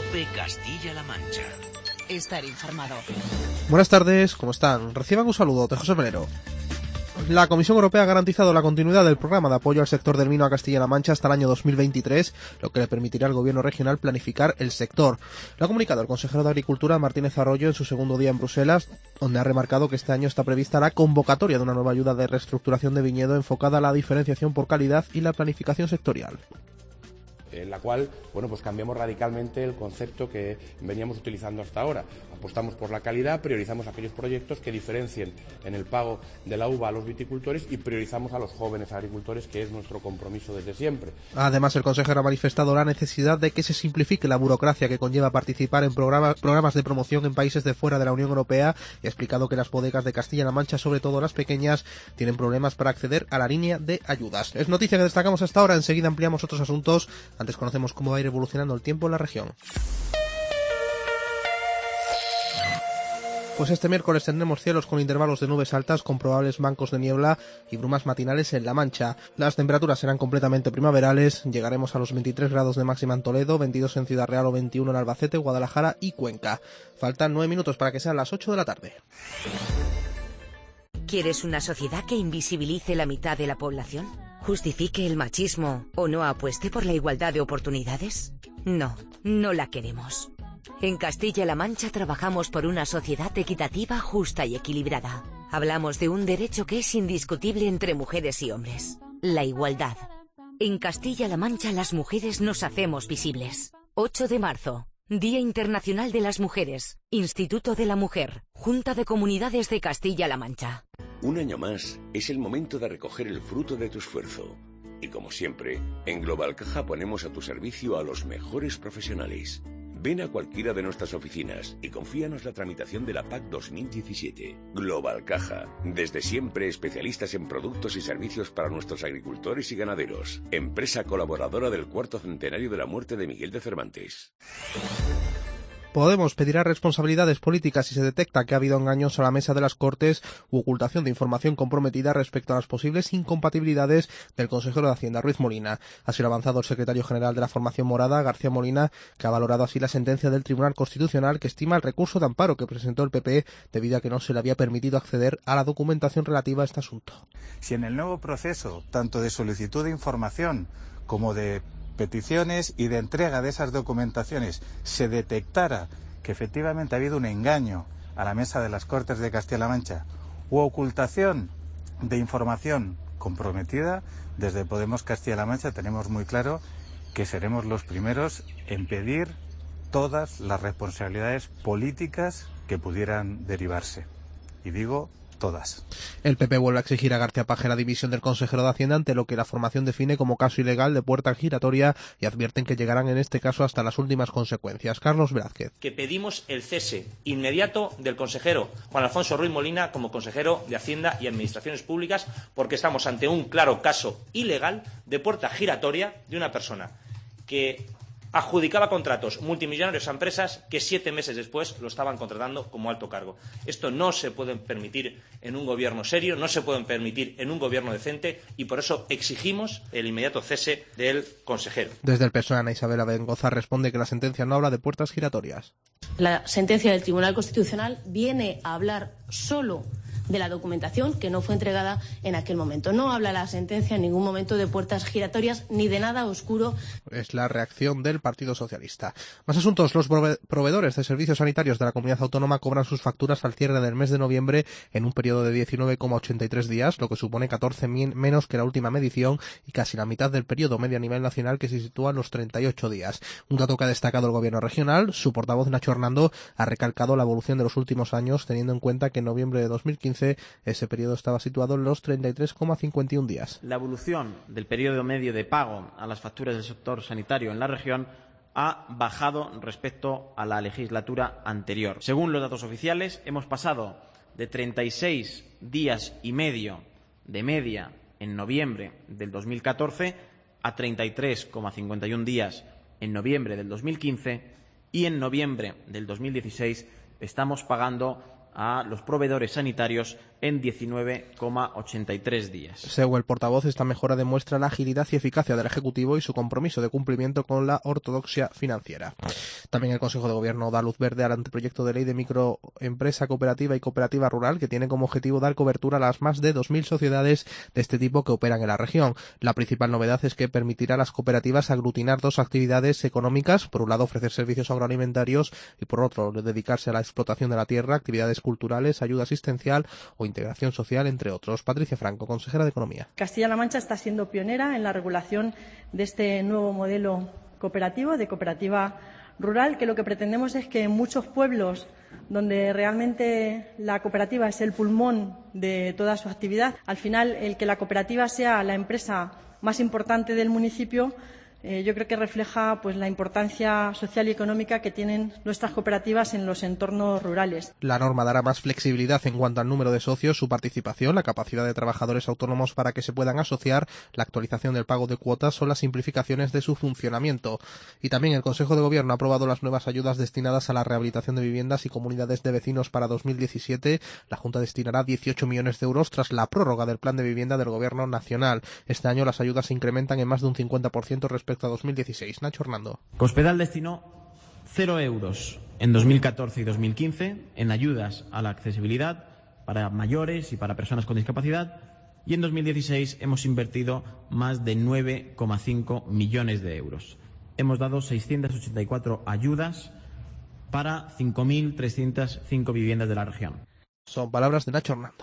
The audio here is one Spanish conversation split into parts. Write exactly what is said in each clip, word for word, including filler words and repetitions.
COPE Castilla-La Mancha. Estar informado. Buenas tardes, ¿cómo están? Reciban un saludo de José Melero. La Comisión Europea ha garantizado la continuidad del programa de apoyo al sector del vino a Castilla-La Mancha hasta el año dos mil veintitrés, lo que le permitirá al gobierno regional planificar el sector. Lo ha comunicado el consejero de Agricultura, Martínez Arroyo, en su segundo día en Bruselas, donde ha remarcado que este año está prevista la convocatoria de una nueva ayuda de reestructuración de viñedo enfocada a la diferenciación por calidad y la planificación sectorial. En la cual, bueno, pues cambiamos radicalmente el concepto que veníamos utilizando hasta ahora. Apostamos por la calidad, priorizamos aquellos proyectos que diferencien en el pago de la uva a los viticultores y priorizamos a los jóvenes agricultores, que es nuestro compromiso desde siempre. Además, el consejero ha manifestado la necesidad de que se simplifique la burocracia que conlleva participar en programas, programas de promoción en países de fuera de la Unión Europea y ha explicado que las bodegas de Castilla-La Mancha, sobre todo las pequeñas, tienen problemas para acceder a la línea de ayudas. Es noticia que destacamos hasta ahora, enseguida ampliamos otros asuntos. Antes conocemos cómo va a ir evolucionando el tiempo en la región. Pues este miércoles tendremos cielos con intervalos de nubes altas con probables bancos de niebla y brumas matinales en La Mancha. Las temperaturas serán completamente primaverales, llegaremos a los veintitrés grados de máxima en Toledo, veintidós en Ciudad Real o veintiuno en Albacete, Guadalajara y Cuenca. Faltan nueve minutos para que sean las ocho de la tarde. ¿Quieres una sociedad que invisibilice la mitad de la población? ¿Justifique el machismo o no apueste por la igualdad de oportunidades? No, no la queremos. En Castilla-La Mancha trabajamos por una sociedad equitativa, justa y equilibrada. Hablamos de un derecho que es indiscutible entre mujeres y hombres: la igualdad. En Castilla-La Mancha las mujeres nos hacemos visibles. ocho de marzo, Día Internacional de las Mujeres, Instituto de la Mujer, Junta de Comunidades de Castilla-La Mancha. Un año más es el momento de recoger el fruto de tu esfuerzo. Y como siempre, en Global Caja ponemos a tu servicio a los mejores profesionales. Ven a cualquiera de nuestras oficinas y confíanos la tramitación de la P A C dos mil diecisiete. Global Caja, desde siempre especialistas en productos y servicios para nuestros agricultores y ganaderos. Empresa colaboradora del cuarto centenario de la muerte de Miguel de Cervantes. Podemos pedirá responsabilidades políticas si se detecta que ha habido engaños a la mesa de las Cortes u ocultación de información comprometida respecto a las posibles incompatibilidades del consejero de Hacienda, Ruiz Molina. Así lo ha avanzado el secretario general de la formación morada, García Molina, que ha valorado así la sentencia del Tribunal Constitucional que estima el recurso de amparo que presentó el P P debido a que no se le había permitido acceder a la documentación relativa a este asunto. Si en el nuevo proceso, tanto de solicitud de información como de peticiones y de entrega de esas documentaciones, se detectara que efectivamente ha habido un engaño a la mesa de las Cortes de Castilla-La Mancha u ocultación de información comprometida, desde Podemos Castilla-La Mancha tenemos muy claro que seremos los primeros en pedir todas las responsabilidades políticas que pudieran derivarse. Y digo todas. El P P vuelve a exigir a García Paje la dimisión del consejero de Hacienda ante lo que la formación define como caso ilegal de puerta giratoria y advierten que llegarán en este caso hasta las últimas consecuencias. Carlos Velázquez. Que pedimos el cese inmediato del consejero Juan Alfonso Ruiz Molina como consejero de Hacienda y Administraciones Públicas, porque estamos ante un claro caso ilegal de puerta giratoria de una persona que adjudicaba contratos multimillonarios a empresas que siete meses después lo estaban contratando como alto cargo. Esto no se puede permitir en un gobierno serio, no se puede permitir en un gobierno decente y por eso exigimos el inmediato cese del consejero. Desde el P S O E, Ana Isabel Abengoza responde que la sentencia no habla de puertas giratorias. La sentencia del Tribunal Constitucional viene a hablar solo de la documentación que no fue entregada en aquel momento. No habla la sentencia en ningún momento de puertas giratorias ni de nada oscuro. Es la reacción del Partido Socialista. Más asuntos. Los prove- proveedores de servicios sanitarios de la comunidad autónoma cobran sus facturas al cierre del mes de noviembre en un periodo de diecinueve coma ochenta y tres días, lo que supone catorce menos que la última medición y casi la mitad del periodo medio a nivel nacional, que se sitúa en los treinta y ocho días. Un dato que ha destacado el gobierno regional. Su portavoz, Nacho Hernando, ha recalcado la evolución de los últimos años, teniendo en cuenta que en noviembre de dos mil quince ese periodo estaba situado en los treinta y tres coma cincuenta y uno días. La evolución del periodo medio de pago a las facturas del sector sanitario en la región ha bajado respecto a la legislatura anterior. Según los datos oficiales, hemos pasado de treinta y seis días y medio de media en noviembre del dos mil catorce a treinta y tres coma cincuenta y uno días en noviembre del dos mil quince y en noviembre del dos mil dieciséis estamos pagando a los proveedores sanitarios en diecinueve coma ochenta y tres días. Según el portavoz, esta mejora demuestra la agilidad y eficacia del Ejecutivo y su compromiso de cumplimiento con la ortodoxia financiera. También el Consejo de Gobierno da luz verde al anteproyecto de ley de microempresa cooperativa y cooperativa rural, que tiene como objetivo dar cobertura a las más de dos mil sociedades de este tipo que operan en la región. La principal novedad es que permitirá a las cooperativas aglutinar dos actividades económicas: por un lado ofrecer servicios agroalimentarios y por otro dedicarse a la explotación de la tierra, actividades culturales, ayuda asistencial o integración social, entre otros. Patricia Franco, consejera de Economía. Castilla-La Mancha está siendo pionera en la regulación de este nuevo modelo cooperativo, de cooperativa rural, que lo que pretendemos es que en muchos pueblos donde realmente la cooperativa es el pulmón de toda su actividad, al final el que la cooperativa sea la empresa más importante del municipio, Eh, yo creo que refleja pues la importancia social y económica que tienen nuestras cooperativas en los entornos rurales. La norma dará más flexibilidad en cuanto al número de socios, su participación, la capacidad de trabajadores autónomos para que se puedan asociar, la actualización del pago de cuotas o las simplificaciones de su funcionamiento. Y también el Consejo de Gobierno ha aprobado las nuevas ayudas destinadas a la rehabilitación de viviendas y comunidades de vecinos para dos mil diecisiete. La Junta destinará dieciocho millones de euros tras la prórroga del plan de vivienda del Gobierno nacional. Este año las ayudas se incrementan en más de un cincuenta por ciento respecto respecto a dos mil dieciséis. Nacho Hernando. Cospedal destinó cero euros en dos mil catorce y dos mil quince en ayudas a la accesibilidad para mayores y para personas con discapacidad, y en dos mil dieciséis hemos invertido más de nueve coma cinco millones de euros. Hemos dado seiscientas ochenta y cuatro ayudas para cinco mil trescientas cinco viviendas de la región. Son palabras de Nacho Hernando.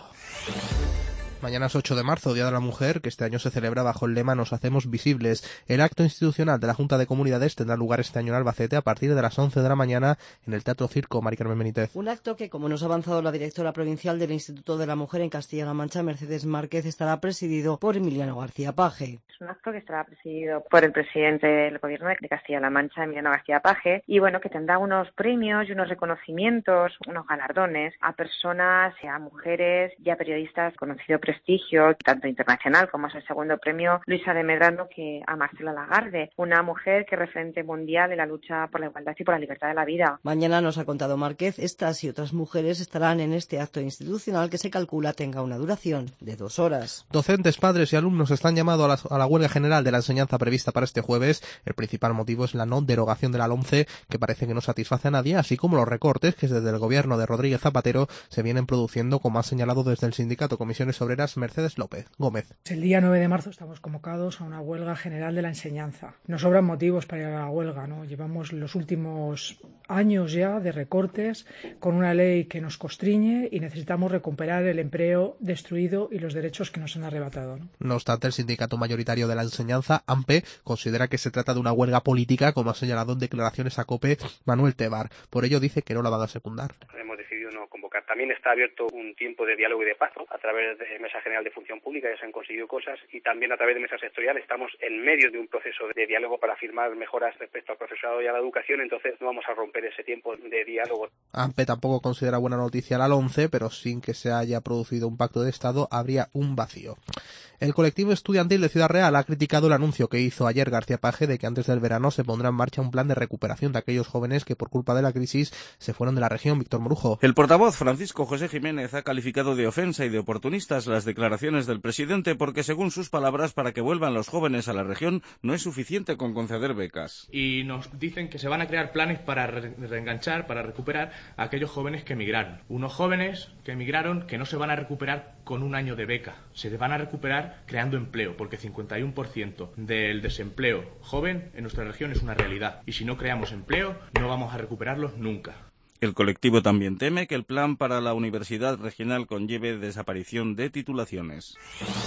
Mañana es ocho de marzo, Día de la Mujer, que este año se celebra bajo el lema Nos hacemos visibles. El acto institucional de la Junta de Comunidades tendrá lugar este año en Albacete a partir de las once de la mañana en el Teatro Circo. Mari Carmen Benítez. Un acto que, como nos ha avanzado la directora provincial del Instituto de la Mujer en Castilla-La Mancha, Mercedes Márquez, estará presidido por Emiliano García Paje. Es un acto que estará presidido por el presidente del Gobierno de Castilla-La Mancha, Emiliano García Paje, y bueno, que tendrá unos premios y unos reconocimientos, unos galardones a personas, a mujeres y a periodistas de conocido prestigio, tanto internacional como es el segundo premio Luisa de Medrano que a Marcela Lagarde, una mujer que es referente mundial en la lucha por la igualdad y por la libertad de la vida. Mañana, nos ha contado Márquez, estas y otras mujeres estarán en este acto institucional que se calcula tenga una duración de dos horas. Docentes, padres y alumnos están llamados a la, a la huelga general de la enseñanza prevista para este jueves. El principal motivo es la no derogación de la LOMCE, que parece que no satisface a nadie, así como los recortes que desde el gobierno de Rodríguez Zapatero se vienen produciendo, como ha señalado desde el sindicato Comisiones Obreras Mercedes López Gómez. El día nueve de marzo estamos convocados a una huelga general de la enseñanza. Nos sobran motivos para ir a la huelga, ¿no? Llevamos los últimos años ya de recortes con una ley que nos constriñe y necesitamos recuperar el empleo destruido y los derechos que nos han arrebatado, ¿no? No obstante, el sindicato mayoritario de la enseñanza, AMPE, considera que se trata de una huelga política, como ha señalado en declaraciones a COPE Manuel Tebar. Por ello dice que no la van a secundar. Hemos decidido no convocar. También está abierto un tiempo de diálogo y de paz, ¿no? A través de Mesa General de Función Pública ya se han conseguido cosas, y también a través de Mesa Sectorial estamos en medio de un proceso de diálogo para firmar mejoras respecto al profesorado y a la educación, entonces no vamos a romper ese tiempo de diálogo. AMPE tampoco considera buena noticia la LOMCE, pero sin que se haya producido un pacto de Estado habría un vacío. El colectivo estudiantil de Ciudad Real ha criticado el anuncio que hizo ayer García Paje de que antes del verano se pondrá en marcha un plan de recuperación de aquellos jóvenes que por culpa de la crisis se fueron de la región. Víctor Morujo. El portavoz Francisco José Jiménez ha calificado de ofensa y de oportunistas las declaraciones del presidente porque, según sus palabras, para que vuelvan los jóvenes a la región no es suficiente con conceder becas. Y nos dicen que se van a crear planes para re- reenganchar, para recuperar a aquellos jóvenes que emigraron. Unos jóvenes que emigraron que no se van a recuperar con un año de beca, se van a recuperar creando empleo, porque cincuenta y uno por ciento del desempleo joven en nuestra región es una realidad, y si no creamos empleo no vamos a recuperarlos nunca. El colectivo también teme que el plan para la universidad regional conlleve desaparición de titulaciones.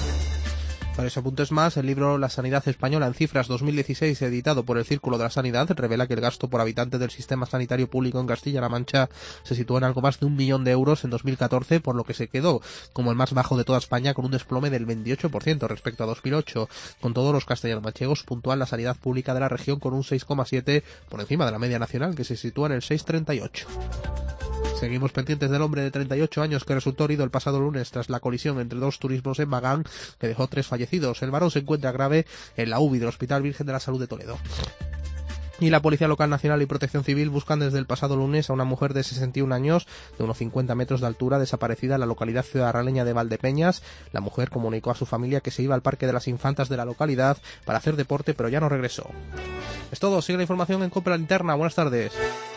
Para esos apuntes más, el libro La sanidad española en cifras dos mil dieciséis, editado por el Círculo de la Sanidad, revela que el gasto por habitante del sistema sanitario público en Castilla-La Mancha se sitúa en algo más de un millón de euros en dos mil catorce, por lo que se quedó como el más bajo de toda España, con un desplome del veintiocho por ciento respecto a dos mil ocho. Con todos los castellano-manchegos puntúan la sanidad pública de la región con un seis coma siete por encima de la media nacional, que se sitúa en el seis coma treinta y ocho. Seguimos pendientes del hombre de treinta y ocho años que resultó herido el pasado lunes tras la colisión entre dos turismos en Magán, que dejó tres fallecidos. El varón se encuentra grave en la U B I del Hospital Virgen de la Salud de Toledo. Y la Policía Local Nacional y Protección Civil buscan desde el pasado lunes a una mujer de sesenta y un años, de unos cincuenta metros de altura, desaparecida en la localidad ciudadraleña de Valdepeñas. La mujer comunicó a su familia que se iba al Parque de las Infantas de la localidad para hacer deporte, pero ya no regresó. Es todo, sigue la información en COPE La Linterna. Buenas tardes.